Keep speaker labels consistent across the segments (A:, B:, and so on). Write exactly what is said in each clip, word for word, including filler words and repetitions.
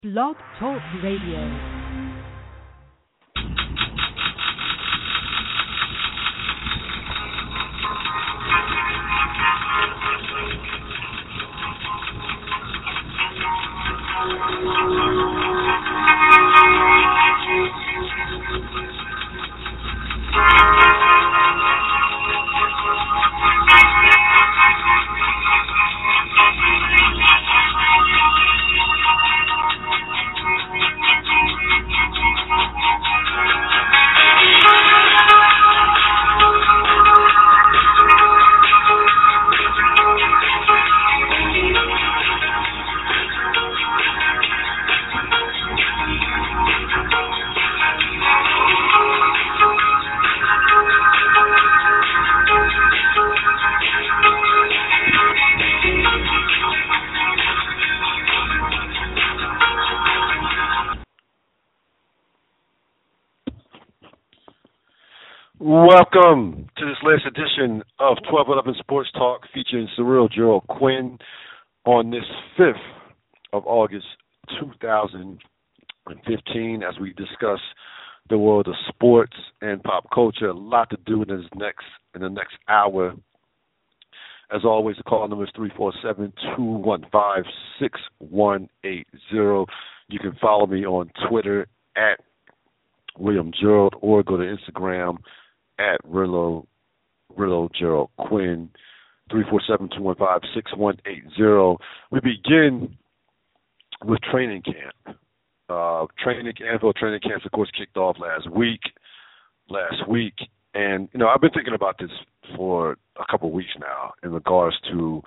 A: Blog Talk Radio.
B: Welcome to this latest edition of twelve eleven Sports Talk featuring Surreal Gerald Quinn on this fifth of August two thousand fifteen as we discuss the world of sports and pop culture. A lot to do in this next in the next hour. As always, the call number is three four seven, two one five, six one eight zero. You can follow me on Twitter at William Gerald or go to Instagram at Rillo, Rillo Gerald Quinn, three four seven, two one five, six one eight zero. We begin with training camp. Uh, training, N F L training camps, of course, kicked off last week. Last week, and you know, I've been thinking about this for a couple of weeks now in regards to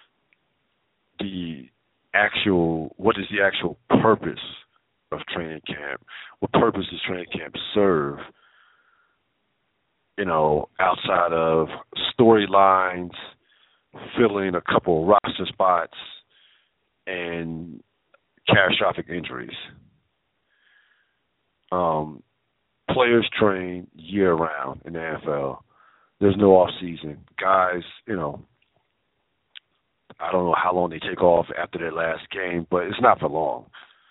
B: the actual, what is the actual purpose of training camp? What purpose does training camp serve? You know, outside of storylines, filling a couple of roster spots, and catastrophic injuries. Um, players train year-round in the N F L. There's no off-season. Guys, you know, I don't know how long they take off after their last game, but it's not for long.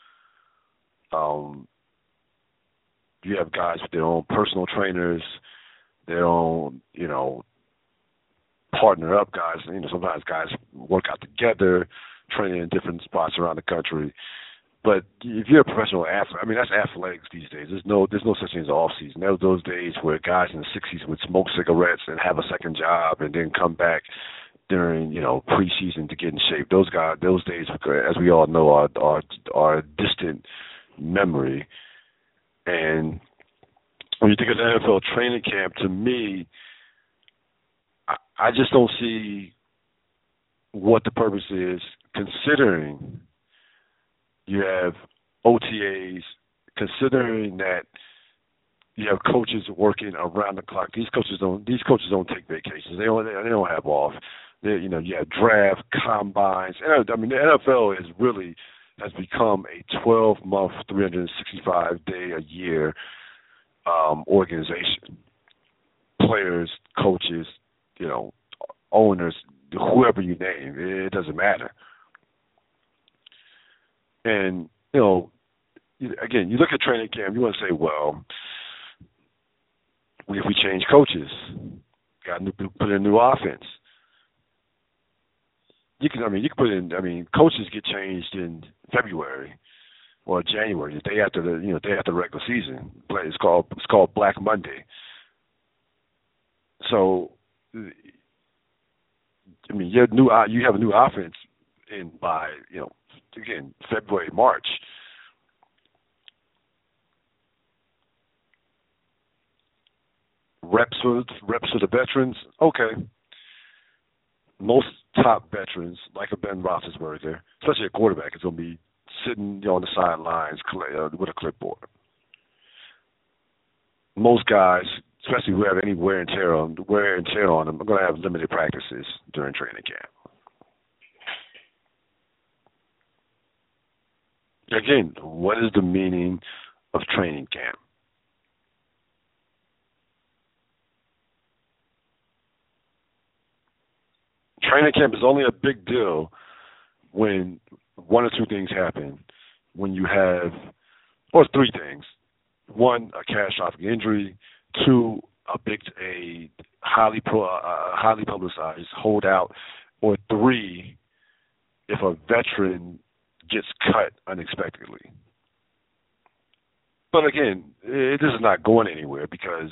B: Um, you have guys with their own personal trainers, their own, you know, partner up guys. You know, sometimes guys work out together, training in different spots around the country. But if you're a professional athlete, I mean, that's athletics these days. There's no, there's no such thing as off season. There were those days where guys in the sixties would smoke cigarettes and have a second job, and then come back during, you know, preseason to get in shape. Those guys, those days, as we all know, are are are a distant memory. And when you think of the N F L training camp, to me, I, I just don't see what the purpose is, considering you have O T As, considering that you have coaches working around the clock. These coaches don't. These coaches don't take vacations. They don't. They don't have off. They, you know, you have draft, combines. And, I mean, the N F L is really has become a twelve-month, three hundred sixty-five day a year um, organization. Players, coaches, you know, owners, whoever you name, it doesn't matter. And, you know, again, you look at training camp, you want to say, well, if we change coaches, got to put in a new offense. You can, I mean, you can put in, I mean, coaches get changed in February or January, the day after the, you know, day after the regular season. It's called, it's called Black Monday. So, I mean, you have new, you have a new offense in by, you know, again, February, March. Reps for reps for the veterans, okay. Most top veterans, like a Ben Roethlisberger, especially a quarterback, is going to be sitting, you know, on the sidelines with a clipboard. Most guys, especially who have any wear and tear on wear and tear on them, are going to have limited practices during training camp. Again, what is the meaning of training camp? Training camp is only a big deal when one or two things happen. when you have, or three things. One, a catastrophic injury. Two, a big, a highly pro, uh, highly publicized holdout. Or three, if a veteran gets cut unexpectedly. But again, it, this is not going anywhere because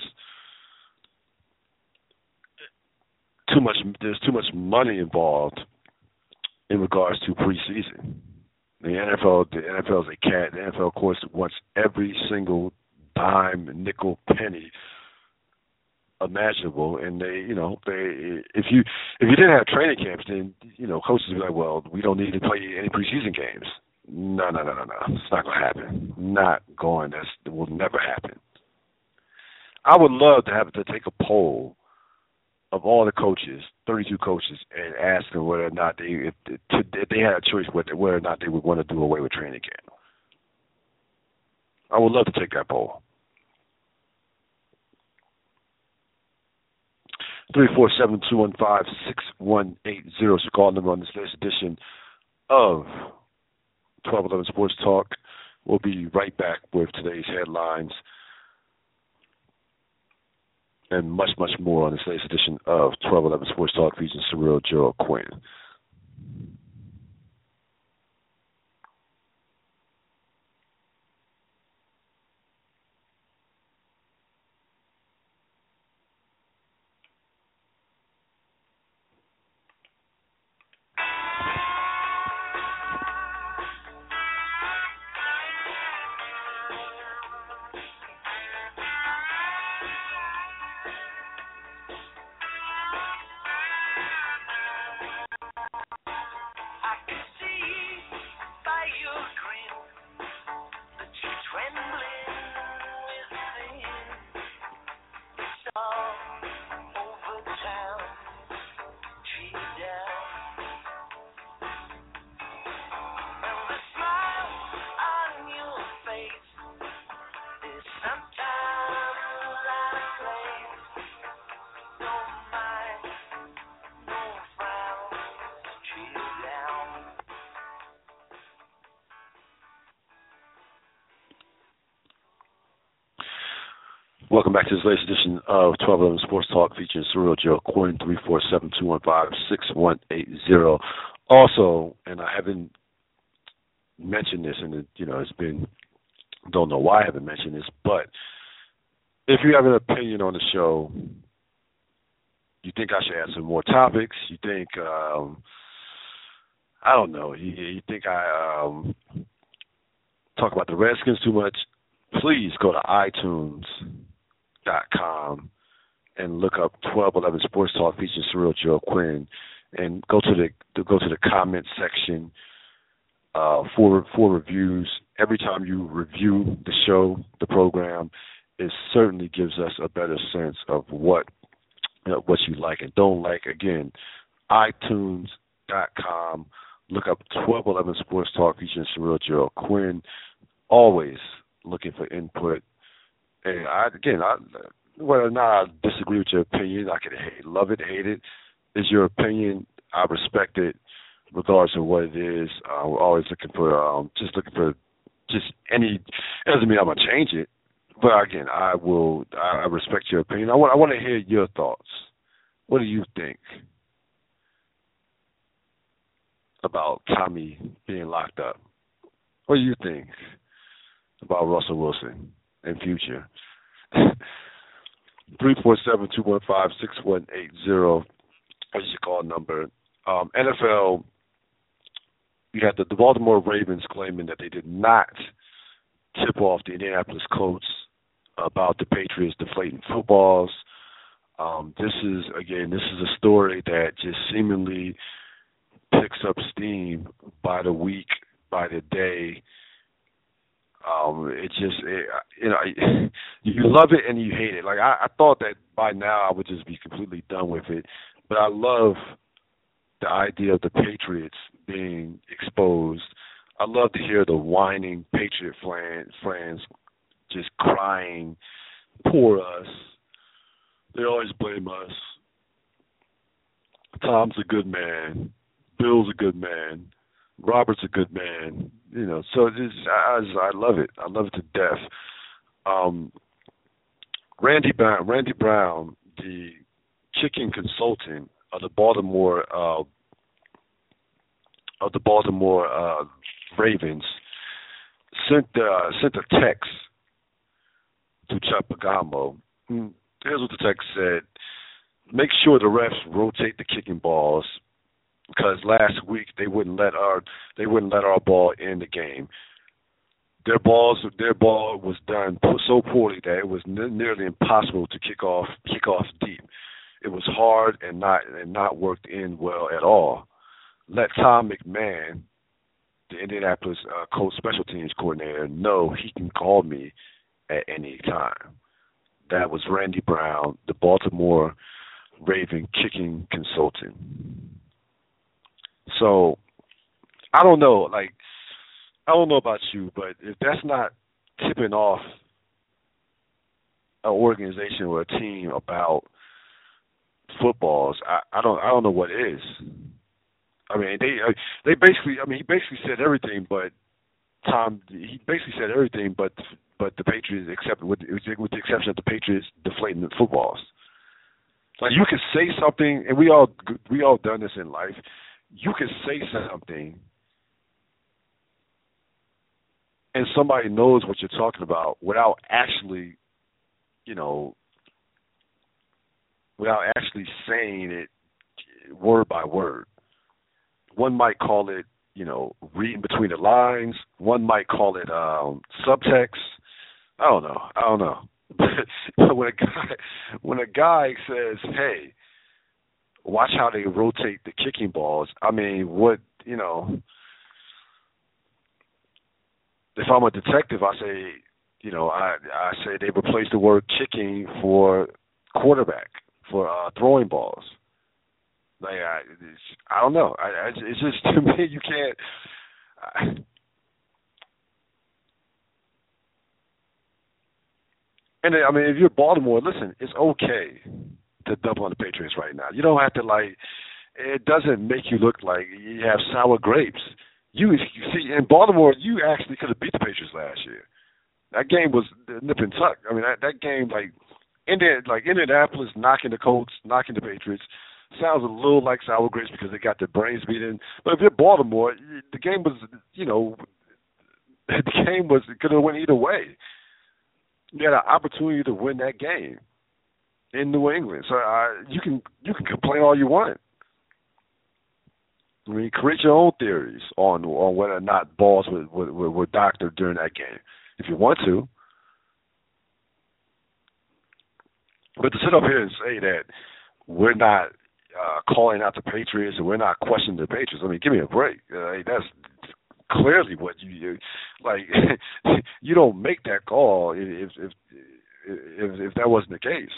B: too much. There's too much money involved in regards to preseason. The N F L, the N F L is a cat. The N F L, of course, wants every single dime, nickel, penny imaginable, and they, you know, they if you if you didn't have training camps, then you know coaches would be like, well, we don't need to play any preseason games. No, no, no, no, no. It's not going to happen. Not going. That's it will never happen. I would love to have to take a poll of all the coaches, thirty-two coaches, and ask them whether or not they, if, if they had a choice, whether, whether or not they would want to do away with training camp. I would love to take that poll. three four seven, two one five, six one eight zero is the call number on this latest edition of twelve eleven Sports Talk. We'll be right back with today's headlines and much, much more on this latest edition of twelve eleven Sports Talk featuring Surreal Joe Quinn. Welcome back to this latest edition of twelve eleven Sports Talk featuring Surreal Joe Quinn, three four seven, two one five, six one eight zero. Also, and I haven't mentioned this, and it, you know, it's been, don't know why I haven't mentioned this, but if you have an opinion on the show, you think I should add some more topics, you think, um, I don't know, you, you think I um, talk about the Redskins too much, please go to iTunes dot com and look up twelve eleven Sports Talk featuring Surreal Joe Quinn, and go to the to go to the comment section uh, for for reviews. Every time you review the show, the program, it certainly gives us a better sense of what you know, what you like and don't like. Again, iTunes dot com. Look up twelve eleven Sports Talk featuring Surreal Joe Quinn. Always looking for input. And I, again, I, whether or not I disagree with your opinion, I can hate, love it, hate it. It's your opinion. I respect it, regardless of what it is. Uh, we're always looking for, um, just looking for, just any. It doesn't mean I'm gonna change it, but again, I will. I, I respect your opinion. I want. I want to hear your thoughts. What do you think about Tommy being locked up? What do you think about Russell Wilson and Future? three four seven, two one five, six one eight zero is your call number. Um, N F L, you had the, the Baltimore Ravens claiming that they did not tip off the Indianapolis Colts about the Patriots deflating footballs. Um, this is, again, this is a story that just seemingly picks up steam by the week, by the day. Um, it just, it, you know, you love it and you hate it. Like, I, I thought that by now I would just be completely done with it, but I love the idea of the Patriots being exposed. I love to hear the whining Patriot fans just crying, poor us. They always blame us. Tom's a good man. Bill's a good man. Robert's a good man. You know, so it's, I, I I love it. I love it to death. Um, Randy Brown, Randy Brown, the kicking consultant of the Baltimore uh, of the Baltimore uh, Ravens, sent uh, sent a text to Chuck Pagano. Here's what the text said: make sure the refs rotate the kicking balls because last week they wouldn't let our they wouldn't let our ball in the game. Their balls their ball was done so poorly that it was n- nearly impossible to kick off kick off deep. It was hard and not and not worked in well at all. Let Tom McMahon, the Indianapolis uh, Colts special teams coordinator, know he can call me at any time. That was Randy Brown, the Baltimore Raven kicking consultant. So, I don't know, like, I don't know about you, but if that's not tipping off an organization or a team about footballs, I, I don't, I don't know what is. I mean, they, they basically, I mean, he basically said everything, but Tom, he basically said everything, but but the Patriots, except with with the exception of the Patriots deflating the footballs. Like you can say something, and we all we all done this in life. You can say something, and somebody knows what you're talking about without actually, you know, without actually saying it word by word. One might call it, you know, reading between the lines. One might call it um, subtext. I don't know. I don't know. But when a guy when a guy says, "Hey, watch how they rotate the kicking balls," I mean, what you know? If I'm a detective, I say, you know, I I say they replace the word kicking for quarterback for uh, throwing balls. Like I, it's, I don't know. I, I, it's just to me, you can't. I, and I mean, if you're Baltimore, listen, it's okay to double on the Patriots right now. You don't have to like. It doesn't make you look like you have sour grapes. You, you see, in Baltimore, you actually could have beat the Patriots last year. That game was nip and tuck. I mean, that, that game, like, Indian, like Indianapolis knocking the Colts, knocking the Patriots. Sounds a little like sour grapes because they got their brains beaten. But if you're Baltimore, the game was, you know, the game was could have went either way. You had an opportunity to win that game in New England. So uh, you can you can complain all you want. I mean, create your own theories on on whether or not balls were, were, were doctored during that game, if you want to. But to sit up here and say that we're not uh, calling out the Patriots and we're not questioning the Patriots, I mean, give me a break. Uh, that's clearly what you, you like. You don't make that call if if if, if that wasn't the case.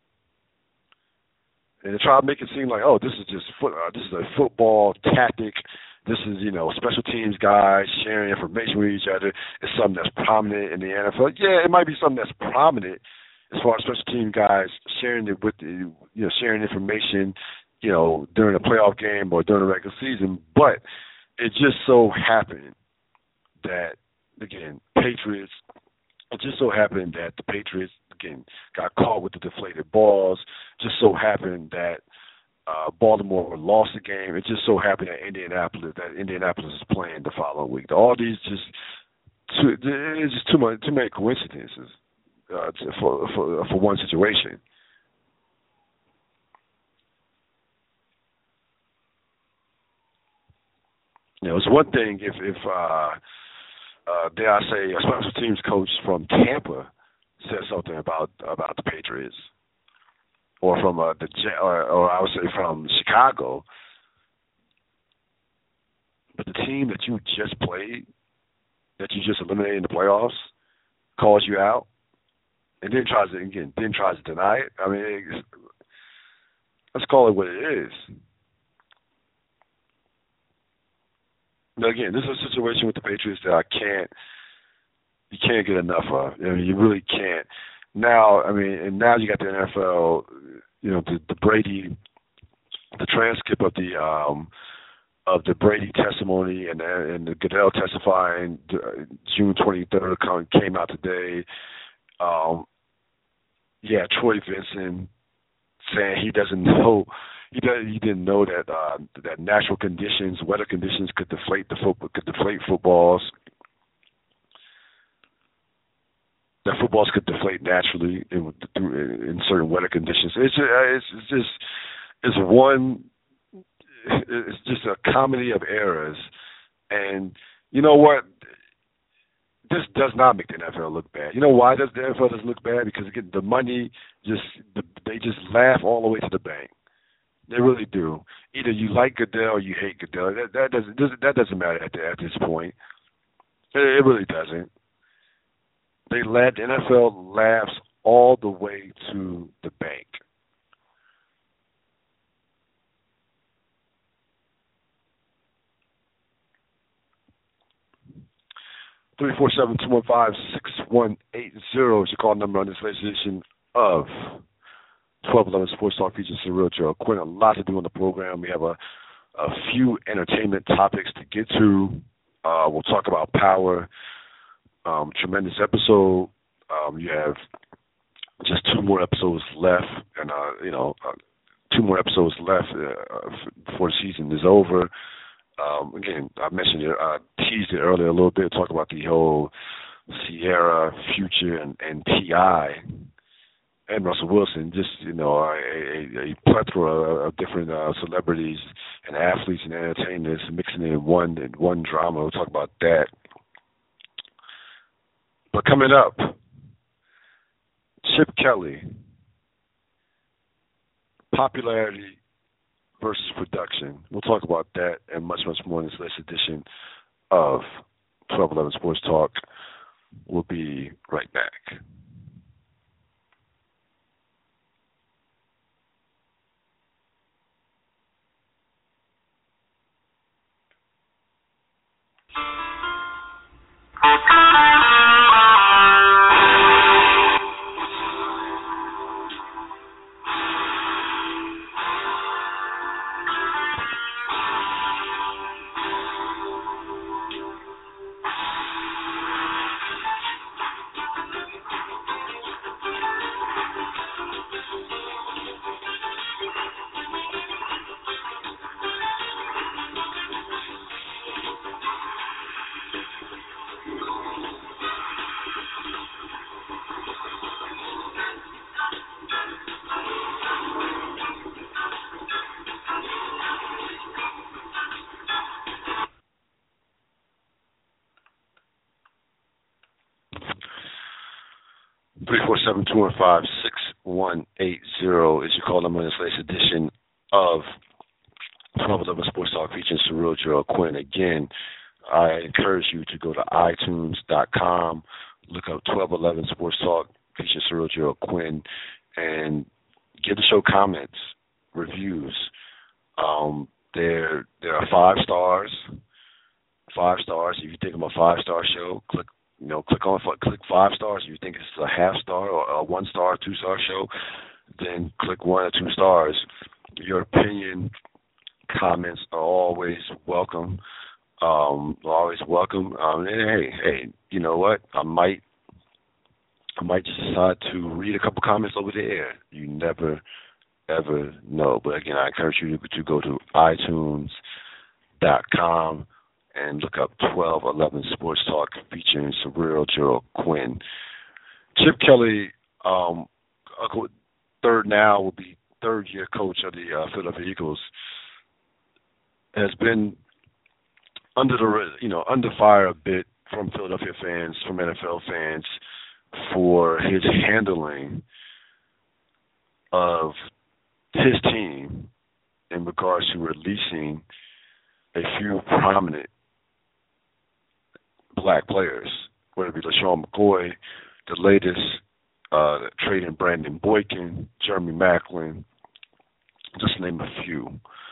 B: And try to make it seem like, oh, this is just foot, uh, this is a football tactic. This is, you know, special teams guys sharing information with each other. It's something that's prominent in the N F L. Yeah, it might be something that's prominent as far as special team guys sharing it with, the, you know, sharing information, you know, during a playoff game or during the regular season. But it just so happened that, again, Patriots. It just so happened that the Patriots, again, got caught with the deflated balls. Just so happened that uh, Baltimore lost the game. It just so happened that Indianapolis, that Indianapolis is playing the following week. All these just, too, it's just too much, too many coincidences uh, to, for for for one situation. You know, it's one thing if if uh, uh, dare I say a special teams coach from Tampa said something about about the Patriots, or from uh, the or, or I would say from Chicago, but the team that you just played, that you just eliminated in the playoffs, calls you out, and then tries to again then tries to deny it. I mean, it's, let's call it what it is. Now again, this is a situation with the Patriots that I can't. You can't get enough of. I mean, you really can't. Now, I mean, and now you got the N F L, you know, the, the Brady, the transcript of the um, of the Brady testimony and and the Goodell testifying uh, June twenty-third came out today. Um, yeah, Troy Vincent saying he doesn't know, he does, he didn't know that uh, that natural conditions, weather conditions, could deflate the football, could deflate footballs. That footballs could deflate naturally in, in certain weather conditions. It's just, it's, it's just it's one. It's just a comedy of errors, and you know what? This does not make the N F L look bad. You know why does the N F L doesn't look bad? Because again, the money just they just laugh all the way to the bank. They really do. Either you like Goodell or you hate Goodell. That, that doesn't that doesn't matter at, the, at this point. It, it really doesn't. They let the N F L laughs all the way to the bank. three four seven, two one five, six one eight zero is your call number on this latest edition of twelve eleven Sports Talk featuring Surreal Joe Quinn. A lot to do on the program. We have a, a few entertainment topics to get to. Uh, we'll talk about power. Um, tremendous episode. Um, you have just two more episodes left, and uh, you know, uh, two more episodes left uh, before the season is over. Um, again, I mentioned it, I teased it earlier a little bit, talk about the whole Sierra, Future, and, and T I and Russell Wilson, just, you know, a, a, a plethora of different uh, celebrities and athletes and entertainers mixing in one in one drama. We'll talk about that. But coming up, Chip Kelly, popularity versus production. We'll talk about that and much, much more in this latest edition of twelve eleven Sports Talk. We'll be right back. three four seven, two one five, six one eight zero is your call number in this latest edition of twelve eleven Sports Talk featuring Surreal Joe Quinn. Again, I encourage you to go to i tunes dot com, look up twelve eleven Sports Talk featuring Surreal Joe Quinn, and give the show comments, reviews. Um, there, there are five stars. Five stars. If you think I'm a five-star show, click You know, click on click five stars. If you think it's a half star or a one star, two star show, then click one or two stars. Your opinion, comments are always welcome. Um, always welcome. Um, and hey, hey, you know what? I might, I might just decide to read a couple comments over the air. You never, ever know. But again, I encourage you to, to go to i tunes dot com. and look up twelve eleven Sports Talk featuring Surreal Joe Quinn. Chip Kelly, um, third now will be third year coach of the uh, Philadelphia Eagles, has been under the you know under fire a bit from Philadelphia fans, from N F L fans, for his handling of his team in regards to releasing a few prominent black players, whether it be LaShawn McCoy, the latest uh, trading Brandon Boykin, Jeremy Maclin, just to name a few.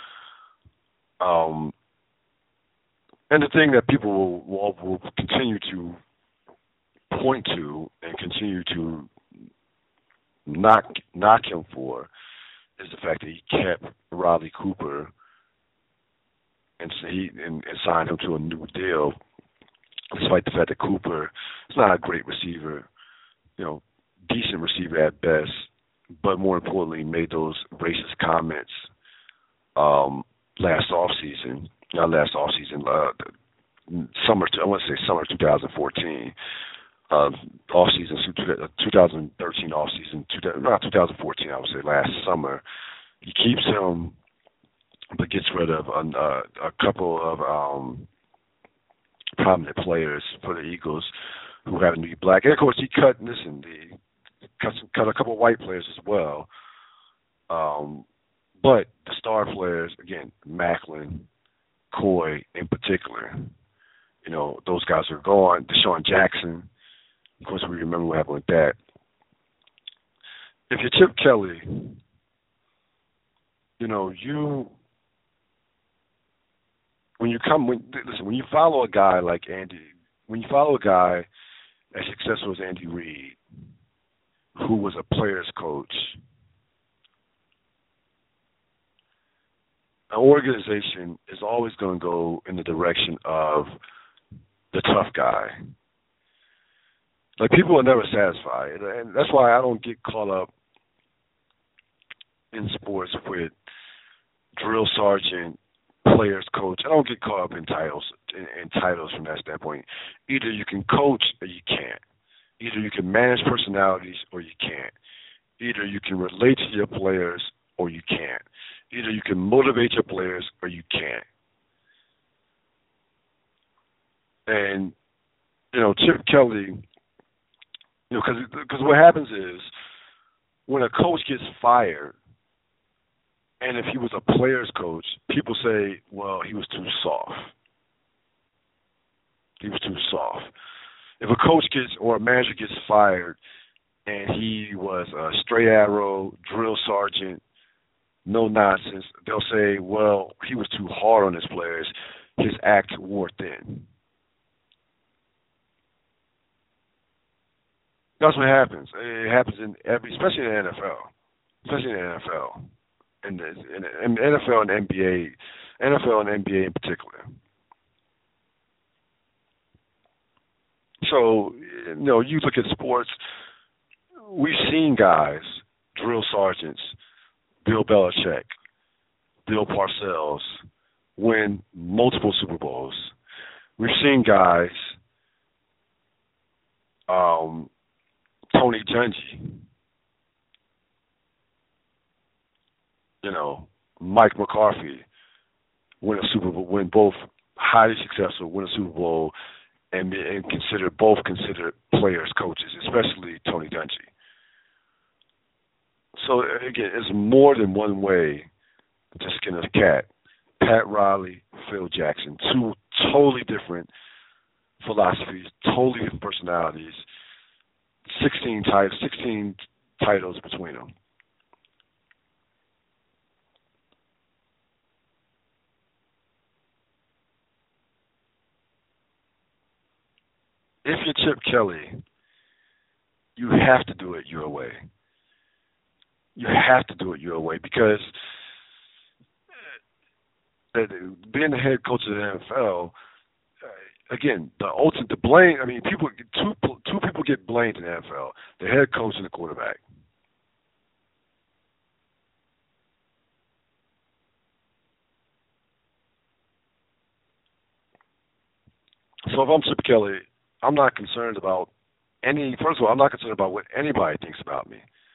B: Um, and the thing that people will, will, will continue to point to and continue to knock knock him for is the fact that he kept Riley Cooper and so he and, and signed him to a new deal, despite the fact that Cooper is not a great receiver, you know, decent receiver at best, but more importantly, made those racist comments um, last offseason, not last offseason, uh, summer, I want to say summer twenty fourteen, uh, offseason, twenty thirteen offseason, not twenty fourteen, I would say last summer. He keeps him, but gets rid of a, a, a couple of um, prominent players for the Eagles who happen to be black. And, of course, he cut, listen, he cut, cut a couple of white players as well. Um, but the star players, again, Maclin, Coy in particular, you know, those guys are gone. Deshaun Jackson, of course, we remember what happened with that. If you're Chip Kelly, you know, you when you come when listen when you follow a guy like Andy, when you follow a guy as successful as Andy Reid, who was a player's coach, an organization is always going to go in the direction of the tough guy. Like, people are never satisfied, and that's why I don't get caught up in sports with drill sergeant, players coach. I don't get caught up in titles in, in titles from that standpoint. Either you can coach or you can't. Either you can manage personalities or you can't. Either you can relate to your players or you can't. Either you can motivate your players or you can't. And, you know, Chip Kelly, you know, because what happens is when a coach gets fired, and if he was a player's coach, people say, well, he was too soft. He was too soft. If a coach gets or a manager gets fired and he was a straight arrow, drill sergeant, no nonsense, they'll say, well, he was too hard on his players. His act wore thin. That's what happens. It happens in every, especially in the N F L, especially in the N F L. In the, in the in N F L and N B A, N F L and N B A in particular. So, you know, you look at sports, we've seen guys, drill sergeants, Bill Belichick, Bill Parcells, win multiple Super Bowls. We've seen guys, um, Tony Dungy, you know, Mike McCarthy win a Super Bowl, win both highly successful, win a Super Bowl, and and consider both considered players, coaches, especially Tony Dungy. So again, it's more than one way to skin a cat. Pat Riley, Phil Jackson, two totally different philosophies, totally different personalities. Sixteen titles, sixteen titles between them. If you're Chip Kelly, you have to do it your way. You have to do it your way because being the head coach of the N F L, again, the ultimate, the blame. I mean, people, two two people get blamed in the N F L: the head coach and the quarterback. So if I'm Chip Kelly, I'm not concerned about any. First of all, I'm not concerned about what anybody thinks about me.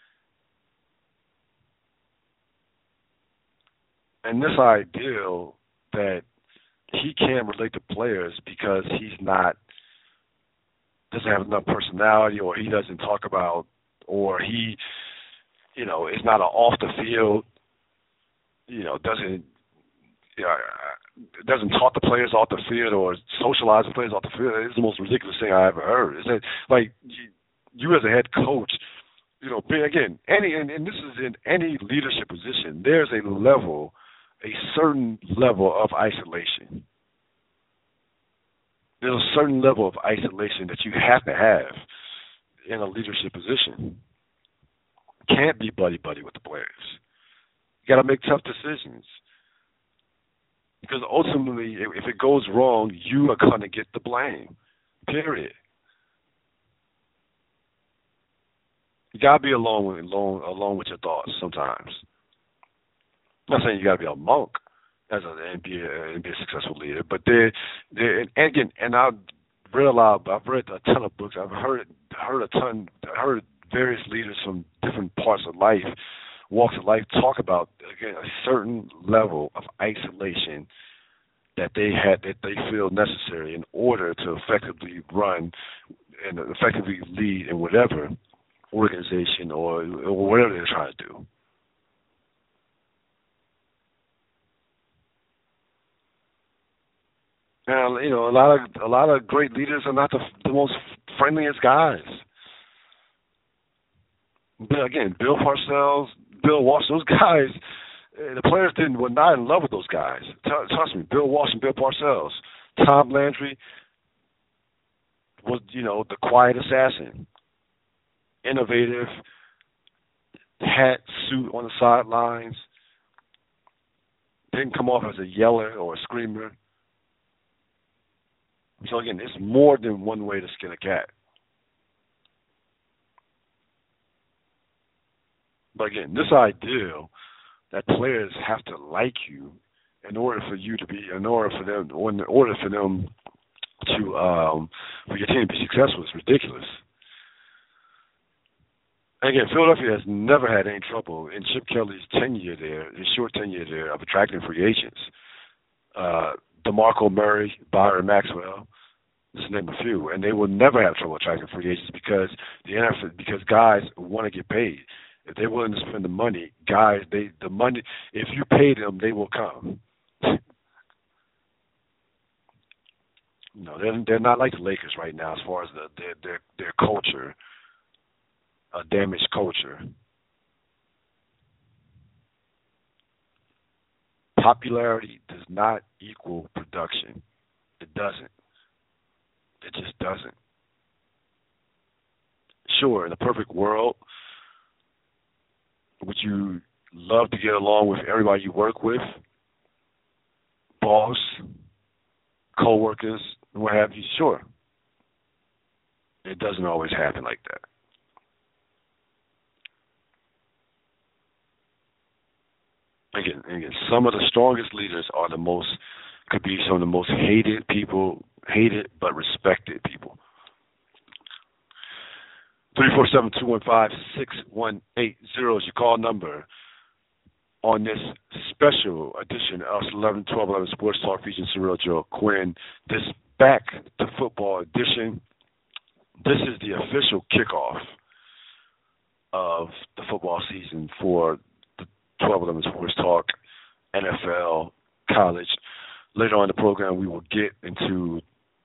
B: And this ideal that he can't relate to players because he's not, doesn't have enough personality, or he doesn't talk about, or he, you know, is not an off the field, you know, doesn't, you know, doesn't talk to players off the field or socialize with players off the field. It's the most ridiculous thing I ever heard. Is that, like, you, you as a head coach, you know, again, any, and, and this is in any leadership position, there's a level, a certain level of isolation. There's a certain level of isolation that you have to have in a leadership position. Can't be buddy-buddy with the players. You got to make tough decisions. Because ultimately, if if it goes wrong, you are going to get the blame. Period. You gotta be alone with alone alone with your thoughts sometimes. I'm not saying you gotta be a monk as an N B A N B A successful leader, but there, there, and again, and I've read a lot. I've read a ton of books. I've heard heard a ton, heard various leaders from different parts of life, walks of life, talk about again a certain level of isolation that they had that they feel necessary in order to effectively run and effectively lead in whatever organization or, or whatever they're trying to do. And you know, a lot of a lot of great leaders are not the, the most friendliest guys. But again, Bill Parcells, Bill Walsh, those guys, eh, the players didn't were not in love with those guys. Tr- Trust me, Bill Walsh and Bill Parcells, Tom Landry was you know the quiet assassin, innovative, hat, suit on the sidelines, didn't come off as a yeller or a screamer. So again, it's more than one way to skin a cat. But again, this ideal that players have to like you in order for you to be, in order for them, in order for them to, um, for your team to be successful is ridiculous. And again, Philadelphia has never had any trouble in Chip Kelly's tenure there, his short tenure there, of attracting free agents. Uh, DeMarco Murray, Byron Maxwell, just to name a few, and they will never have trouble attracting free agents because the N F L, because guys want to get paid. If they're willing to spend the money, guys, they the money. If you pay them, they will come. No, they're they're not like the Lakers right now as far as the, their their their culture, a damaged culture. Popularity does not equal production. It doesn't. It just doesn't. Sure, in a perfect world, would you love to get along with everybody you work with, boss, coworkers, what have you? Sure. It doesn't always happen like that. Again, again, some of the strongest leaders are the most, could be some of the most hated people, hated but respected people. three four seven, two one five, six one eight zero is your call number on this special edition of eleven twelve eleven Sports Talk featuring Surreal Joe Quinn. This Back to Football edition. This is the official kickoff of the football season for the twelve eleven Sports Talk, N F L, college. Later on in the program, we will get into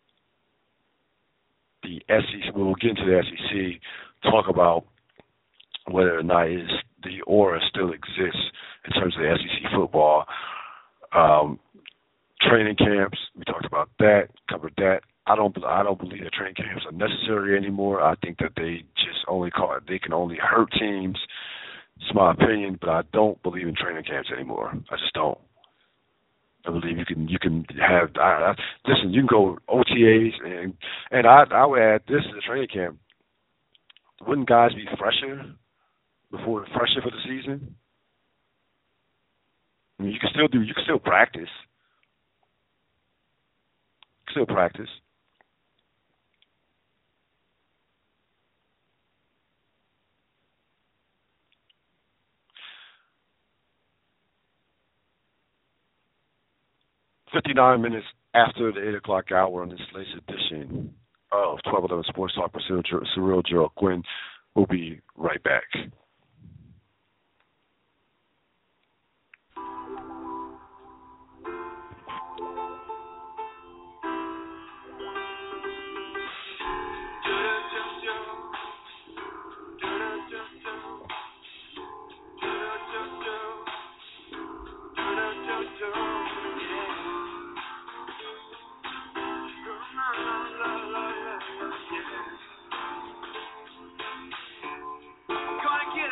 B: the S E C. We will get into the S E C, talk about whether or not is the aura still exists in terms of the S E C football. Um, training camps, we talked about that, covered that. I don't, I don't believe that training camps are necessary anymore. I think that they just only call it, they can only hurt teams. It's my opinion, but I don't believe in training camps anymore. I just don't. I believe you can you can have I, I, listen. You can go O T As and and I I would add this is a training camp. Wouldn't guys be fresher before fresher for the season? I mean, you can still do you can still practice, still practice. fifty-nine minutes after the eight o'clock hour on this latest edition of twelve eleven Sports Talk with Surreal Gerald Quinn. We'll be right back.
C: Gonna get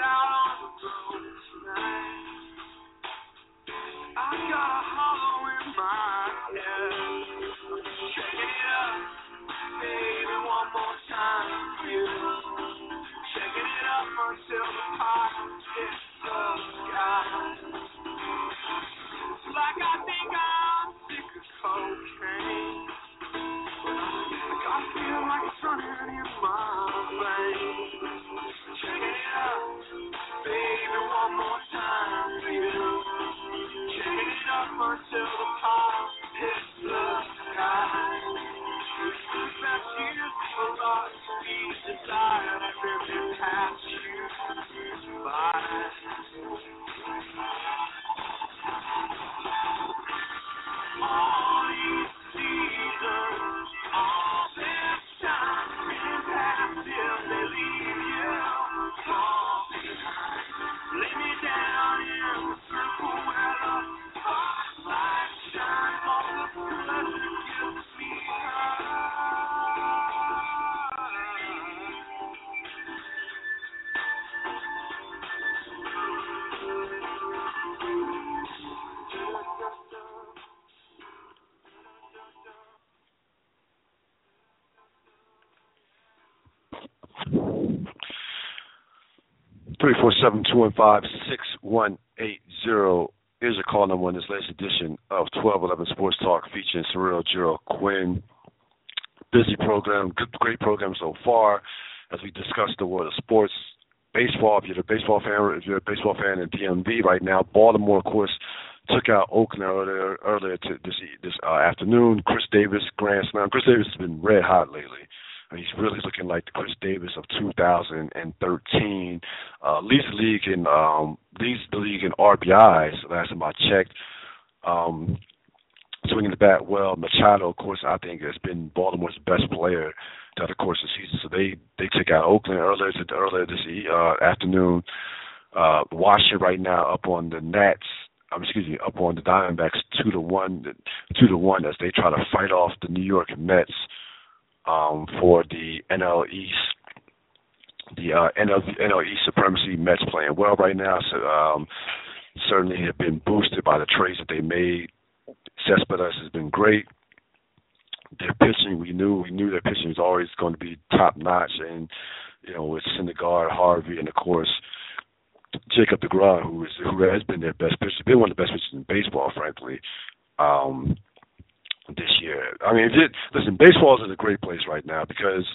B: three four seven, two one five, six one eight zero is your call number on this latest edition of twelve eleven Sports Talk featuring Surreal Gerald Quinn. Busy program, good, great program so far as we discuss the world of sports. Baseball, if you're a baseball fan, if you're a baseball fan in D M V right now, Baltimore, of course, took out Oakland earlier earlier to this this uh, afternoon. Chris Davis, grand slam. Chris Davis has been red hot lately. He's really looking like the Chris Davis of two thousand thirteen. Uh, leads the league in um, leads the league in R B Is. Last time I checked, um, swinging the bat well. Machado, of course, I think has been Baltimore's best player throughout the course of the season. So they they took out Oakland earlier to, earlier this uh, afternoon. Uh, Washington right now up on the Nats. Um, excuse me, up on the Diamondbacks two to one, two to one as they try to fight off the New York Mets. Um, for the N L East, the uh, N L, N L East supremacy, Mets playing well right now. So um, certainly have been boosted by the trades that they made. Cespedes has been great. Their pitching, we knew we knew their pitching was always going to be top notch, and you know with Syndergaard, Harvey, and of course Jacob deGrom, who is who has been their best pitcher, been one of the best pitchers in baseball, frankly. Um, This year, I mean, it, listen, baseball is in a great place right now because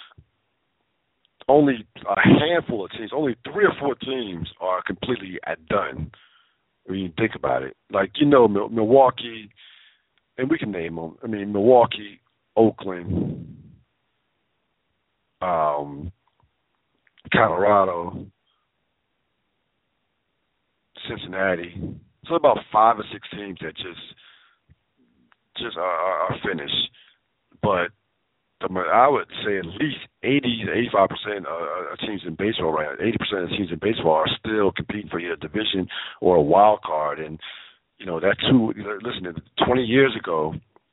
B: only a handful of teams, only three or four teams are completely at done. When you think about it, like you know, Milwaukee, and we can name them. I mean, Milwaukee, Oakland, um, Colorado, Cincinnati. So about five or six teams that just. just are, are finished, but the, I would say at least eighty to eighty-five percent of teams in baseball right now, eighty percent of teams in baseball are still competing for either a division or a wild card. And, you know, that too, listen, twenty years ago,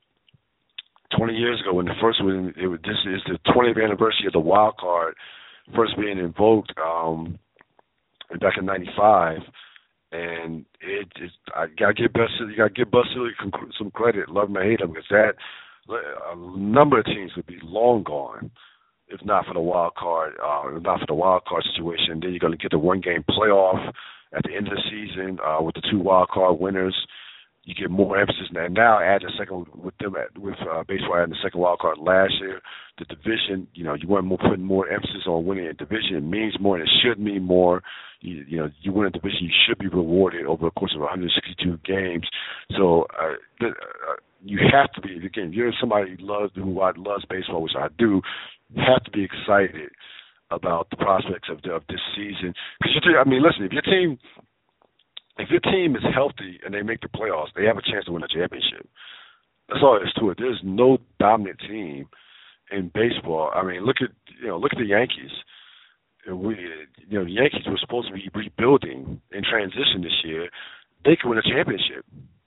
B: twenty years ago when the first one, it was, this is the twentieth anniversary of the wild card first being invoked um, back in ninety-five. And it just, I gotta give Bus you gotta give Bus Hilly some credit, love him or hate him, because that a number of teams would be long gone if not for the wild card, uh, if not for the wild card situation. Then you're gonna get the one game playoff at the end of the season uh, with the two wild card winners. You get more emphasis now. Now add the second with them at, with uh, baseball adding the second wild card last year. The division, you know, you want more putting more emphasis on winning a division. It means more, and it should mean more. You, you know, you win a division, you should be rewarded over the course of one hundred sixty-two games. So uh, the, uh, you have to be again. If you're somebody who loves who loves baseball, which I do, you have to be excited about the prospects of, the, of this season. Because I mean, listen, if your team. If your team is healthy and they make the playoffs, they have a chance to win a championship. That's all there is to it. There's no dominant team in baseball. I mean, look at you know look at the Yankees. We you know the Yankees were supposed to be rebuilding in transition this year. They could win a championship.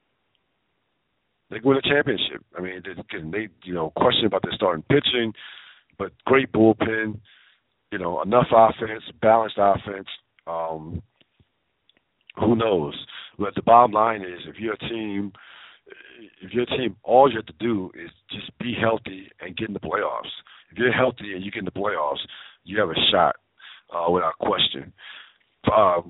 B: They could win a championship. I mean, they, they you know question about their starting pitching, but great bullpen. You know, enough offense, balanced offense. Um, Who knows? But the bottom line is, if you're a team, if you're a team, all you have to do is just be healthy and get in the playoffs. If you're healthy and you get in the playoffs, you have a shot uh, without question. Um,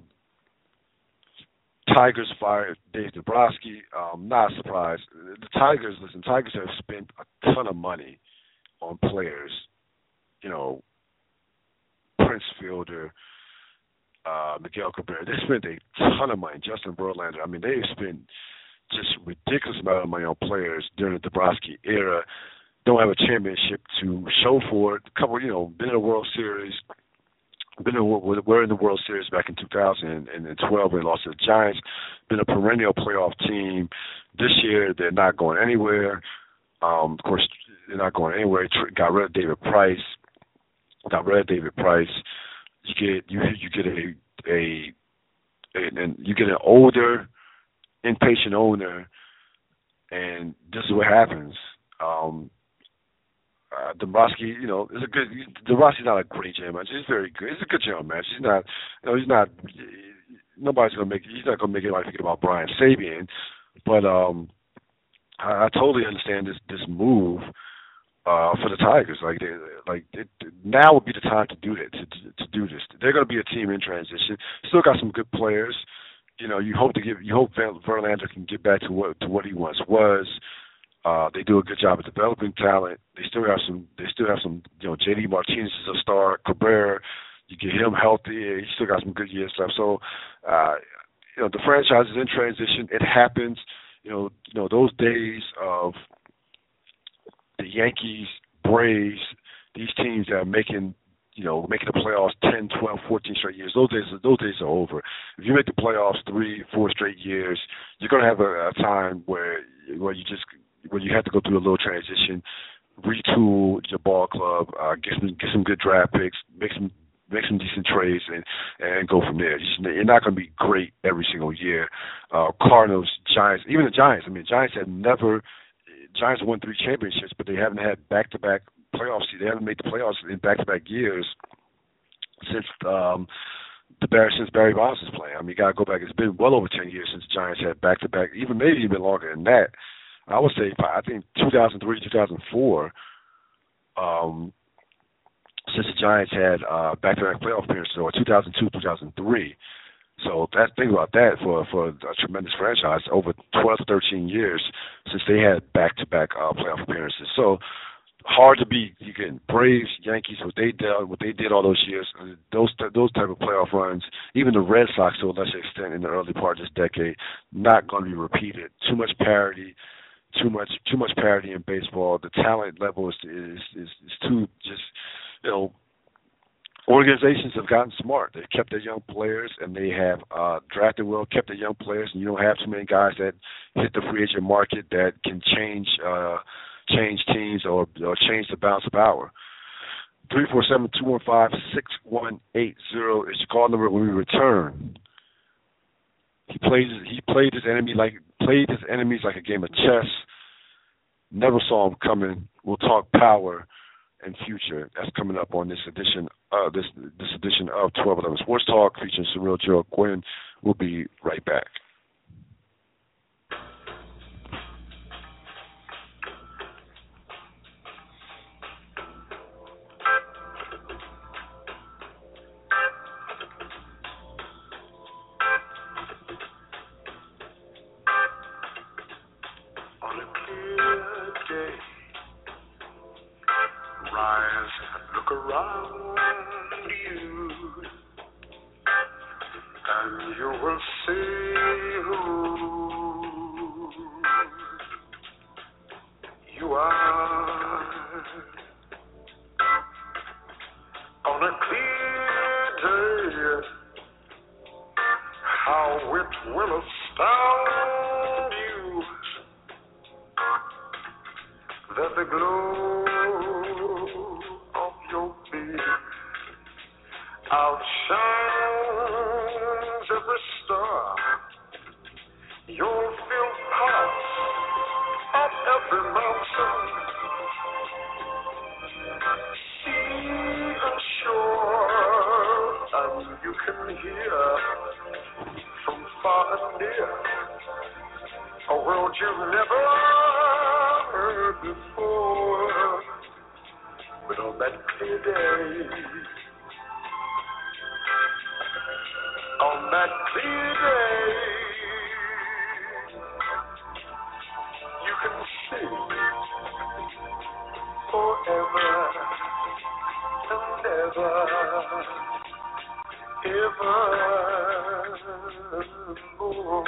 B: Tigers fired Dave Dombrowski. Um, not surprised. The Tigers, listen, Tigers have spent a ton of money on players. You know, Prince Fielder. Uh, Miguel Cabrera, they spent a ton of money. Justin Verlander, I mean, they've spent just ridiculous amount of money on players during the Dombrowski era. Don't have a championship to show for it. A couple, you know, been in the World Series, been in, were in the World Series back in two thousand twelve when they lost to the Giants. Been a perennial playoff team. This year, they're not going anywhere. Um, of course, they're not going anywhere. Got rid of David Price. Got rid of David Price. You get you you get a a, a and you get an older, impatient owner, and this is what happens. Um, uh, Dombrowski, you know, is a good. Dombrowski's not a great general manager. He's very good. He's a good general manager. He's not. You know, he's not. Nobody's gonna make. He's not gonna make anybody forget about Brian Sabean. But um, I, I totally understand this this move. uh, for the Tigers. Like, they, like it, now would be the time to do that. To, to, to do this, they're going to be a team in transition. Still got some good players. You know, you hope to give. You hope Verlander can get back to what to what he once was. Uh, they do a good job of developing talent. They still have some. They still have some. You know, J D Martinez is a star. Cabrera, you get him healthy. He still got some good years left. So, uh, you know, the franchise is in transition. It happens. You know, you know those days of the Yankees, Braves, these teams that are making, you know, making the playoffs ten, twelve, fourteen straight years. Those days, those days are over. If you make the playoffs three, four straight years, you're going to have a, a time where where you just where you have to go through a little transition, retool your ball club, uh, get some get some good draft picks, make some make some decent trades, and and go from there. You're not going to be great every single year. Uh, Cardinals, Giants, even the Giants. I mean, Giants have never. Giants won three championships, but they haven't had back-to-back playoffs. They haven't made the playoffs in back-to-back years since um, the Barry since Barry Bonds was playing. I mean, you got to go back. It's been well over ten years since the Giants had back-to-back, even maybe even longer than that. I would say, I think two thousand three, two thousand four, um, since the Giants had uh, back-to-back playoff appearances, or two thousand two, two thousand three. So that think about that for for a tremendous franchise, over twelve, thirteen years since they had back-to-back uh, playoff appearances. So hard to beat. You get Braves, Yankees, what they did, what they did all those years, those those type of playoff runs. Even the Red Sox, to a lesser extent, in the early part of this decade, not going to be repeated. Too much parity, too much too much parity in baseball. The talent level is is is, is too just you know. Organizations have gotten smart. They've kept their young players, and they have uh, drafted well, kept their young players, and you don't have too many guys that hit the free agent market that can change uh, change teams or, or change the balance of power. three four seven, two one five, six one eight zero is your call number when we return. He plays. He played his enemy like played his enemies like a game of chess. Never saw him coming. We'll talk power and future. That's coming up on this edition uh this this edition of twelve eleven Sports Talk featuring Surreal Joe Quinn. We'll be right back.
C: On a clear day, rise and look around you, and you will see who you are. On a clear day, how it will astound you that the glow of your being outshines every star. You'll feel parts of every mountain, sea and shore, and you can hear from far and near a world you've never heard before. But on that clear day, on that clear day, you can see forever and ever, evermore.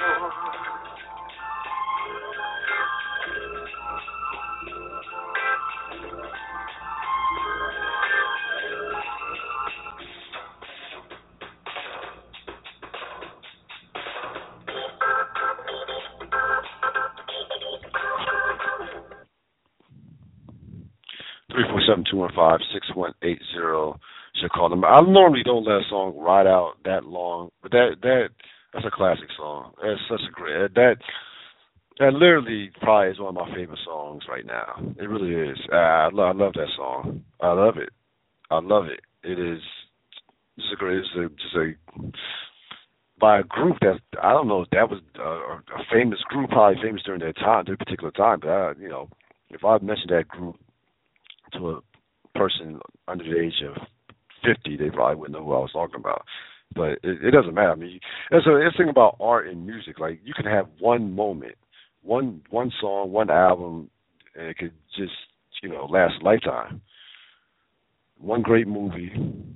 B: three four seven, two one five, six one eight zero should call them. I normally don't let a song ride out that long, but that that that's a classic song. That's such a great that that literally probably is one of my favorite songs right now. It really is. Uh, I love I love that song. I love it. I love it. It is just a great. It's a, just a by a group that I don't know if that was a, a famous group, probably famous during their time, their particular time. But I, you know, if I mentioned that group, to a person under the age of fifty, they probably wouldn't know who I was talking about. But it, it doesn't matter. I mean, that's the that's the thing about art and music. Like, you can have one moment, one one song, one album, and it could just, you know, last a lifetime. One great movie.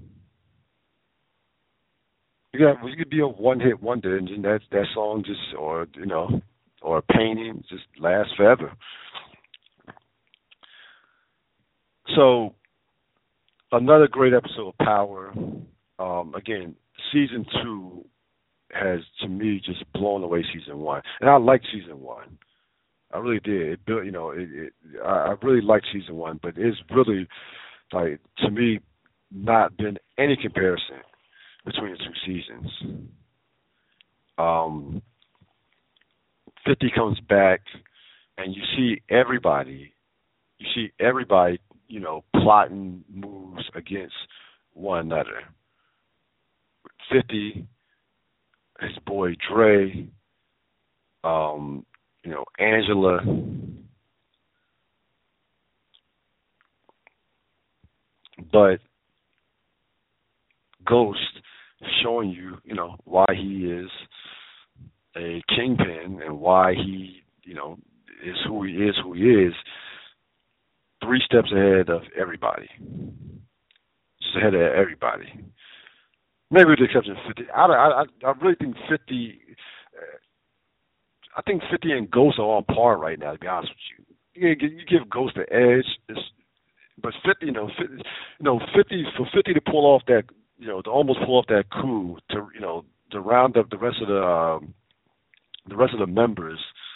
B: You got you could be a one hit wonder, and that that song just, or you know, or a painting just lasts forever. So another great episode of Power. Um, again, season two has, to me, just blown away season one, and I liked season one. I really did. It built, you know, it, it, I I really liked season one, but it's really, like, to me, not been any comparison between the two seasons. Um, fifty comes back, and you see everybody, you see everybody, you know, plotting moves against one another. fifty, his boy Dre, um, you know, Angela, but Ghost showing you, you know, why he is a kingpin and why he, you know, is who he is, who he is, three steps ahead of everybody. Just ahead of everybody. Maybe with the exception of fifty. I, I, I really think fifty, uh, I think fifty and Ghost are on par right now, to be honest with you. You, you give Ghost the edge, it's, but fifty, you know, fifty, you know, fifty, for fifty to pull off that, you know, to almost pull off that coup, to, you know, to round up the rest of the, um, the rest of the members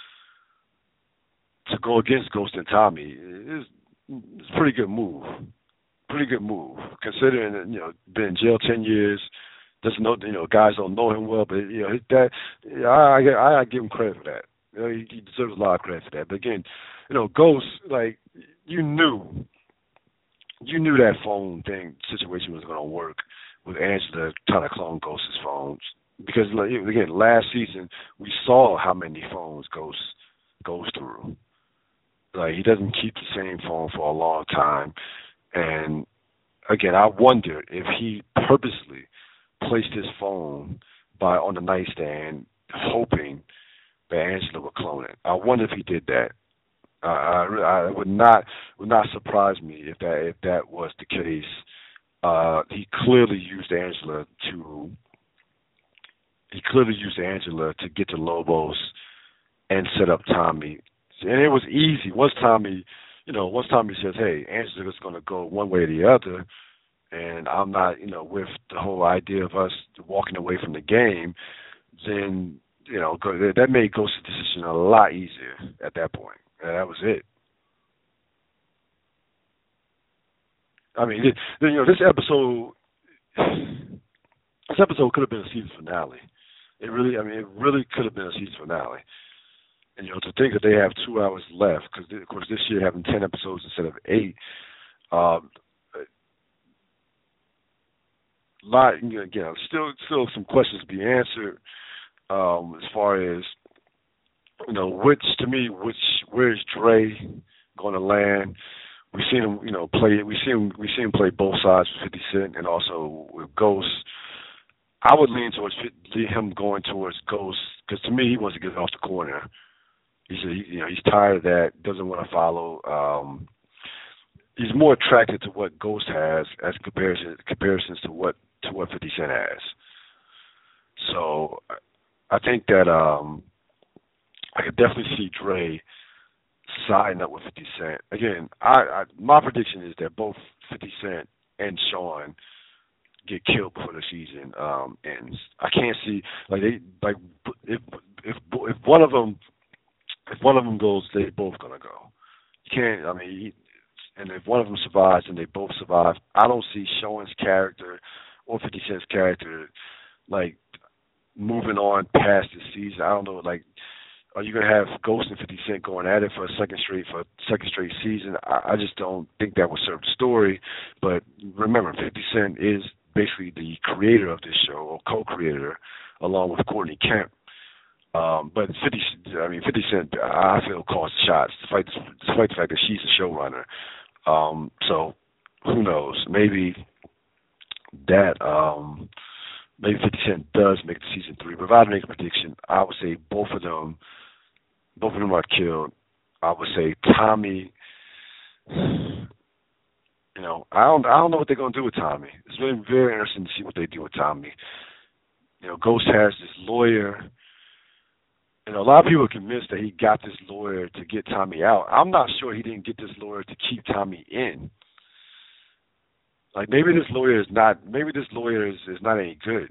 B: to go against Ghost and Tommy is it's a pretty good move. Pretty good move, considering that, you know, been in jail ten years. Doesn't know, you know, guys don't know him well, but you know that I I, I give him credit for that. You know, he, he deserves a lot of credit for that. But again, you know, Ghost, like, you knew, you knew that phone thing situation was going to work with Angela trying to clone Ghost's phones, because like, again, last season we saw how many phones Ghost goes through. Like, he doesn't keep the same phone for a long time. And again, I wonder if he purposely placed his phone by on the nightstand, hoping that Angela would clone it. I wonder if he did that. Uh, I, I would not would not surprise me if that if that was the case. Uh, he clearly used Angela to he clearly used Angela to get to Lobos and set up Tommy. And it was easy. Once Tommy, you know, once Tommy says, hey, Angela's going to go one way or the other, and I'm not, you know, with the whole idea of us walking away from the game, then, you know, that made Ghost's decision a lot easier at that point. And that was it. I mean, it, you know, this episode, this episode could have been a season finale. It really, I mean, it really could have been a season finale. And, you know, to think that they have two hours left, because, of course, this year having ten episodes instead of eight, um, lot, you know, again, still, still some questions to be answered um, as far as, you know, which, to me, which, where's Dre going to land? We've seen him, you know, play, we see him, we see him play both sides with fifty Cent and also with Ghost. I would lean towards him going towards Ghost, because to me, he wants to get off the corner. He's, a, you know, he's tired of that. Doesn't want to follow. Um, he's more attracted to what Ghost has as comparison comparisons to what to what fifty Cent has. So I think that um, I could definitely see Dre siding up with fifty Cent. Again, I, I my prediction is that both fifty Cent and Sean get killed before the season um, ends. I can't see like they like if if if one of them. If one of them goes, they're both gonna go. You can't. I mean, and if one of them survives, and they both survive, I don't see Sean's character or fifty Cent's character like moving on past the season. I don't know. Like, are you gonna have Ghost and fifty Cent going at it for a second straight for a second straight season? I, I just don't think that would serve the story. But remember, fifty Cent is basically the creator of this show, or co-creator, along with Courtney Kemp. Um, but fifty, I mean, fifty Cent, I feel calls the shots, despite despite the fact that she's a showrunner. Um, so who knows? Maybe that um, maybe fifty Cent does make the season three. But if I had to make a prediction, I would say both of them, both of them are killed. I would say Tommy. You know, I don't, I don't know what they're gonna do with Tommy. It's been very interesting to see what they do with Tommy. You know, Ghost has this lawyer. You know, a lot of people are convinced that he got this lawyer to get Tommy out. I'm not sure he didn't get this lawyer to keep Tommy in. Like maybe this lawyer is not. Maybe this lawyer is, is not any good.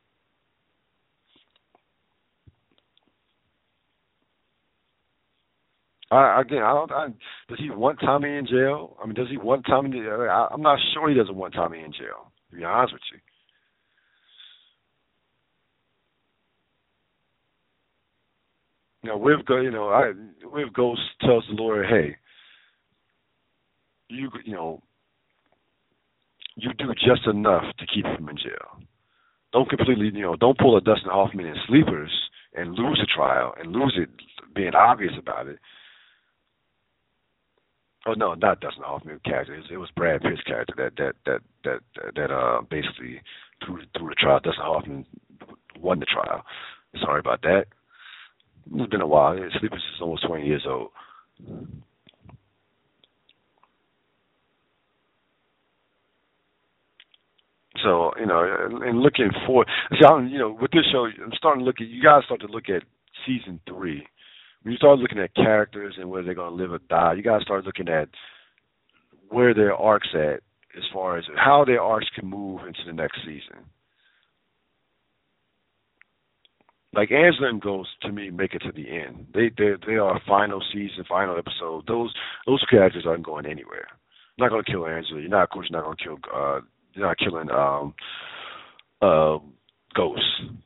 B: I, again, I don't. I, does he want Tommy in jail? I mean, does he want Tommy? To, I, I'm not sure he doesn't want Tommy in jail. To be honest with you. You know, with Go- you know, I with Ghost tells the lawyer, hey, you you know, you do just enough to keep him in jail. Don't completely, you know, don't pull a Dustin Hoffman in Sleepers and lose the trial and lose it being obvious about it. Oh no, not Dustin Hoffman character. It was, it was Brad Pitt's character that that that that that, that uh basically threw through the trial. Dustin Hoffman won the trial. Sorry about that. It's been a while. Sleepers is almost twenty years old. So you know, and looking for, see, I'm, you know, with this show, I'm starting to look at. You guys start to look at season three. When you start looking at characters and where they're going to live or die, you got to start looking at where their arcs at, as far as how their arcs can move into the next season. Like Angela and Ghost, to me, make it to the end. They they they are final season, final episode. Those those characters aren't going anywhere. You're not going to kill Angela. You're not, of course, you're not going to kill. Uh, you're not killing um, uh, Ghost.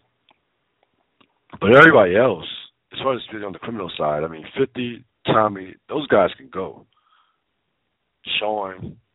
B: But everybody else, as far as on the criminal side, I mean, fifty, Tommy, those guys can go. Sean.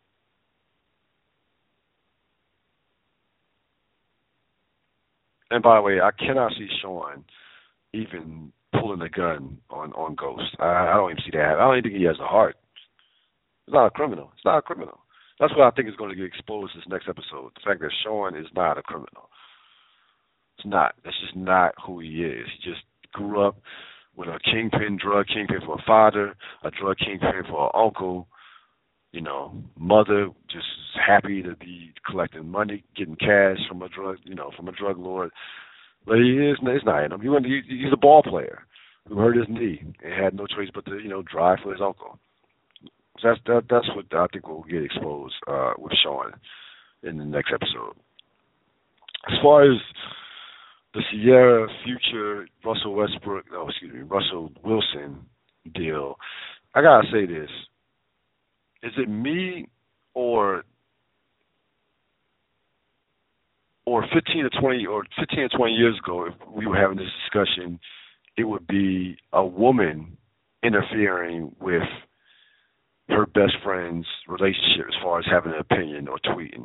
B: And by the way, I cannot see Sean even pulling a gun on, on Ghost. I, I don't even see that. I don't even think he has a heart. He's not a criminal. He's not a criminal. That's what I think is going to get exposed this next episode. The fact that Sean is not a criminal. It's not. That's just not who he is. He just grew up with a kingpin, drug kingpin for a father, a drug kingpin for an uncle, you know, mother just happy to be collecting money, getting cash from a drug, you know, from a drug lord. But he is, it's not in him. He went, he, he's a ball player who hurt his knee and had no choice but to, you know, drive for his uncle. So that's that, that's what I think will get exposed uh, with Sean in the next episode. As far as the Sierra Future Russell Westbrook, oh excuse me, Russell Wilson deal, I gotta say this. Is it me or or fifteen or twenty or fifteen or twenty years ago, if we were having this discussion, it would be a woman interfering with her best friend's relationship as far as having an opinion or tweeting.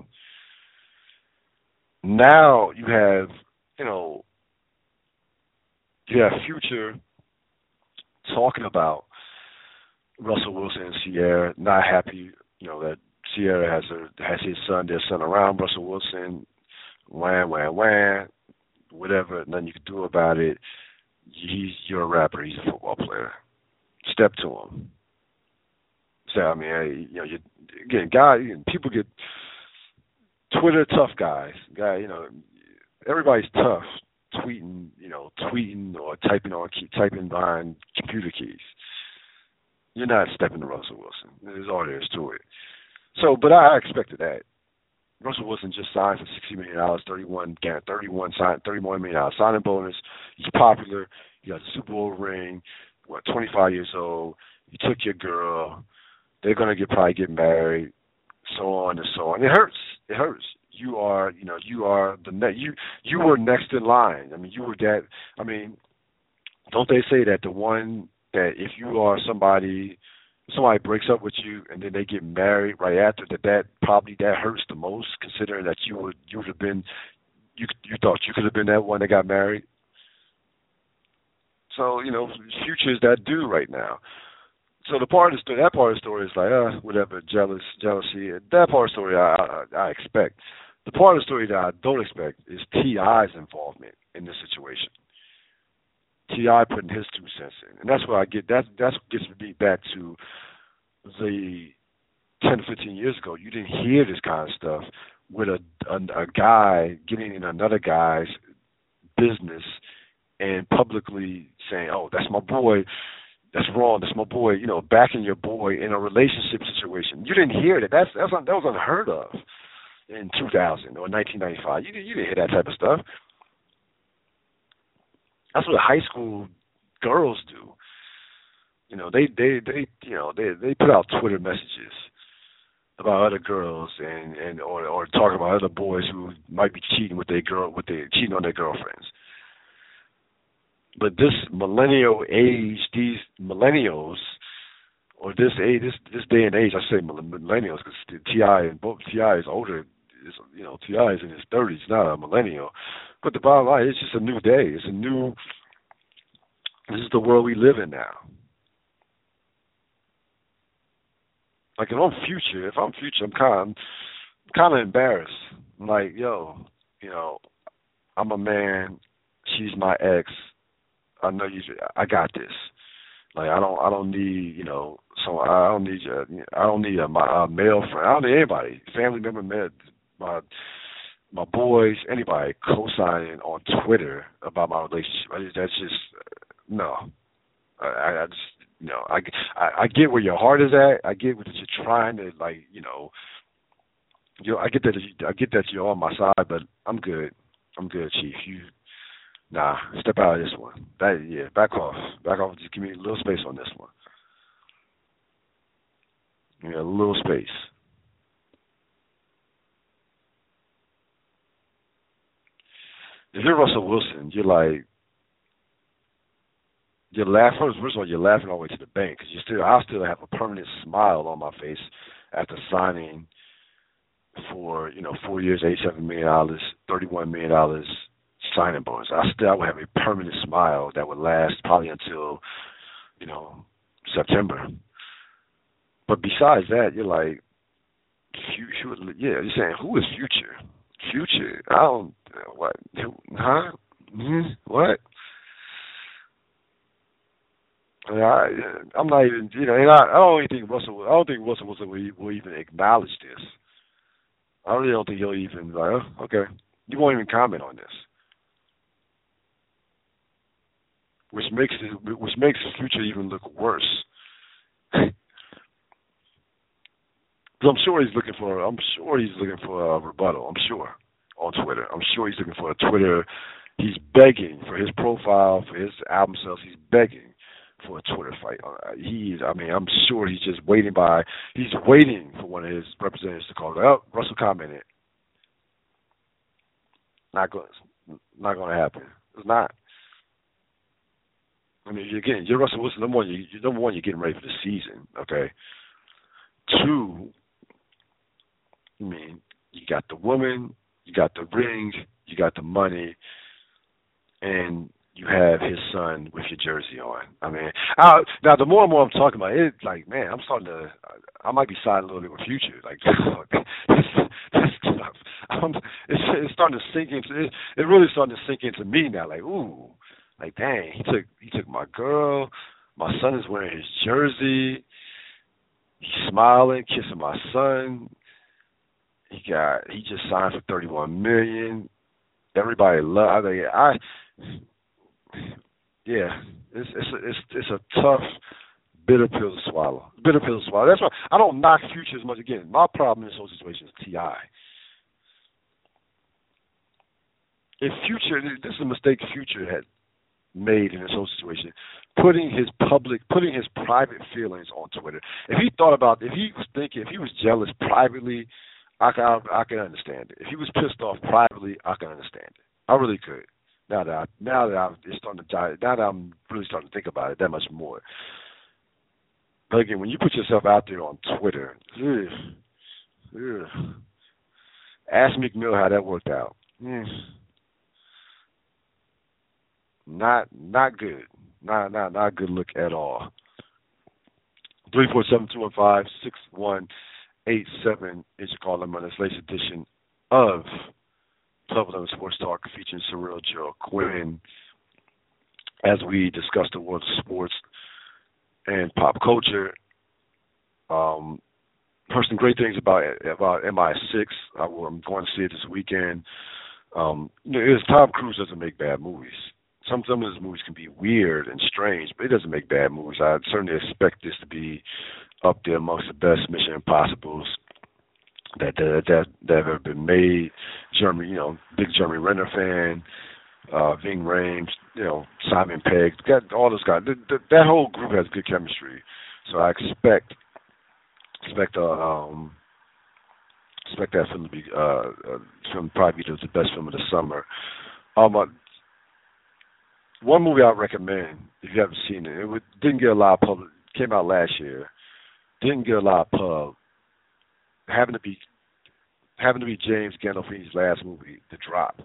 B: Now you have, you know, you have Future talking about Russell Wilson and Sierra, not happy, you know, that Sierra has her, has his son, their son around Russell Wilson, wham, wham, wham, whatever, nothing you can do about it. He's, you're a rapper, he's a football player. Step to him. So, I mean, I, you know, you, again, guys, people get Twitter tough guys. Guy, you know, everybody's tough tweeting, you know, tweeting or typing on, key, typing behind computer keys. You're not stepping to Russell Wilson. There's all there is to it. So, but I expected that. Russell Wilson just signed for sixty million dollars, thirty-one, thirty-one, sign, thirty-one million dollars signing bonus. He's popular. He got a Super Bowl ring. What, twenty-five years old. You took your girl. They're gonna get probably get married, so on and so on. It hurts. It hurts. You are, you know, you are the ne- you you were next in line. I mean, you were that. I mean, don't they say that the one that if you are somebody, somebody breaks up with you and then they get married right after that, that probably that hurts the most, considering that you would you would have been you you thought you could have been that one that got married. So, you know, Future is that dude right now. So the part of the story, that part of the story is like, uh, whatever, jealous, jealousy. That part of the story I, I, I expect. The part of the story that I don't expect is T I's involvement in this situation. T I putting his two cents in, and that's what I get. That that's what gets me back to the ten, fifteen years ago. You didn't hear this kind of stuff with a a, a guy getting in another guy's business and publicly saying, "Oh, that's my boy. That's wrong. That's my boy." You know, backing your boy in a relationship situation. You didn't hear that. That's that's that was unheard of in two thousand or nineteen ninety-five. You didn't you didn't hear that type of stuff. That's what high school girls do. You know, they they they you know they they put out Twitter messages about other girls and and or or talk about other boys who might be cheating with their girl with their cheating on their girlfriends. But this millennial age, these millennials, or this age, this this day and age, I say millennials because T I and both T I is older. Is, you know, T I is in his thirties, not a millennial. But the bottom line, it's just a new day. It's a new. This is the world we live in now. Like if I'm future, if I'm future, I'm kind, of, kind of embarrassed. I'm like, yo, you know, I'm a man. She's my ex. I know you. I got this. Like I don't. I don't need. You know. So I don't need. A, I don't need a, my a male friend. I don't need anybody. Family member, man, my my boys, anybody co-signing on Twitter about my relationship. I just, that's just no. I, I just. You know, I, I, I get where your heart is at. I get that you're trying to, like, you know, you know, I get that you, I get that you're on my side, but I'm good. I'm good, Chief. You, nah, step out of this one. That, yeah, back off, back off. Just give me a little space on this one. Yeah, a little space. If you're Russell Wilson, you're like. You're laughing. First, first of all, you're laughing all the way to the bank because you still, I still have a permanent smile on my face after signing for you know four years, eighty-seven million dollars, thirty-one million dollars signing bonus. I still would have a permanent smile that would last probably until you know September. But besides that, you're like, future, yeah, you're saying who is Future? Future? I don't what? Huh? Mm-hmm. What? I, I'm not even, you know, and I, I don't even think Russell. I don't think Russell Wilson will, will even acknowledge this. I really don't think he'll even like, oh, okay, you won't even comment on this, which makes it, which makes the Future even look worse. Because I'm sure he's looking for, I'm sure he's looking for a rebuttal. I'm sure on Twitter. I'm sure he's looking for a Twitter. He's begging for his profile, for his album sales. He's begging for a Twitter fight. Uh, he's, I mean, I'm sure he's just waiting by, he's waiting for one of his representatives to call. Oh, Russell commented. Not going, not going to happen. It's not. I mean, you're getting, you're Russell Wilson. Number one, you, you're, number one, you're getting ready for the season. Okay. Two, I mean, you got the woman, you got the rings, you got the money, and you have his son with your jersey on. I mean, I, now the more and more I'm talking about it, like, man, I'm starting to, I might be siding a little bit with Future. Like, this, this stuff, I'm, it's, it's starting to sink into, it, it really starting to sink into me now. Like, ooh, like, dang, he took, he took my girl. My son is wearing his jersey. He's smiling, kissing my son. He got, he just signed for thirty-one million dollars. Everybody love. I mean, I. Yeah, it's it's a, it's it's a tough, bitter pill to swallow. Bitter pill to swallow. That's why I don't knock Future as much. Again, my problem in this whole situation is T I. If Future, this is a mistake Future had made in this whole situation, putting his public, putting his private feelings on Twitter. If he thought about, if he was thinking, if he was jealous privately, I can I, I can understand it. If he was pissed off privately, I can understand it. I really could. Now that I, now that I'm it's starting to now that I'm really starting to think about it that much more. But again, when you put yourself out there on Twitter, ugh, ugh, ask Meek Mill how that worked out. Mm. Not not good. Not not not a good look at all. three four seven, two one five, six one eight seven is your call number on this latest edition of twelve eleven Sports Talk featuring Surreal Joe Quinn as we discuss the world of sports and pop culture. Um, heard some great things about about M I six. I, I'm going to see it this weekend. Um, you know, it's Tom Cruise doesn't make bad movies. Some some of his movies can be weird and strange, but he doesn't make bad movies. I certainly expect this to be up there amongst the best Mission Impossibles that that that, that have ever been made. Jeremy, you know, big Jeremy Renner fan. Uh, Ving Rhames, you know, Simon Pegg, got all those guys. That, that, that whole group has good chemistry, so I expect expect uh, um expect that film to be uh, uh film probably be the best film of the summer. Um, uh, one movie I recommend if you haven't seen it, it would, didn't get a lot of public. Came out last year, didn't get a lot of pub. Having to be having to be James Gandolfini's last movie, The Drop,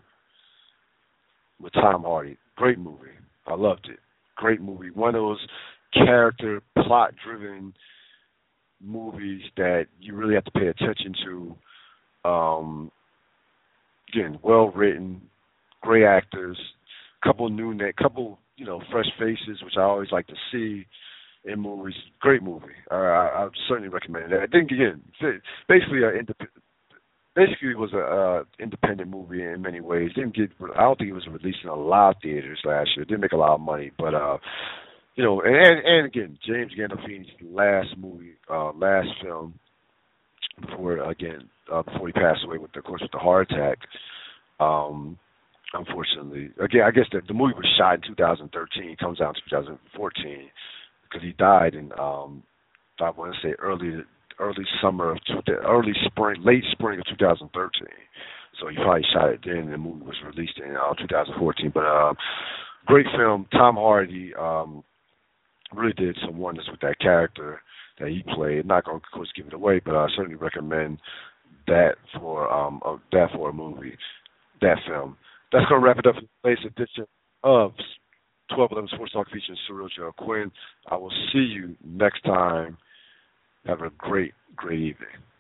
B: with Tom Hardy. Great movie. I loved it. Great movie. One of those character, plot-driven movies that you really have to pay attention to. Um, again, well-written, great actors, couple new, na- couple you know, fresh faces, which I always like to see in movies. Great movie. Uh, I, I certainly recommend it. I think again, basically, an independent. Basically, it was an uh, independent movie in many ways. Didn't get. I don't think it was released in a lot of theaters last year. Didn't make a lot of money, but uh, you know, and and again, James Gandolfini's last movie, uh, last film before again uh, before he passed away with, of course, with the heart attack. Um, unfortunately, again, I guess the, the movie was shot in two thousand thirteen. Comes out in two thousand fourteen because he died in um, I want to say early. early summer of two, early spring, late spring of two thousand thirteen. So he probably shot it then, and the movie was released in uh, two thousand fourteen. But uh, great film. Tom Hardy um, really did some wonders with that character that he played. Not going to, of course, give it away, but I certainly recommend that for um, uh, that for a movie, that film. That's going to wrap it up for the latest edition of twelve eleven Sports Talk featuring Surreal Joe Quinn. I will see you next time. Have a great, great evening.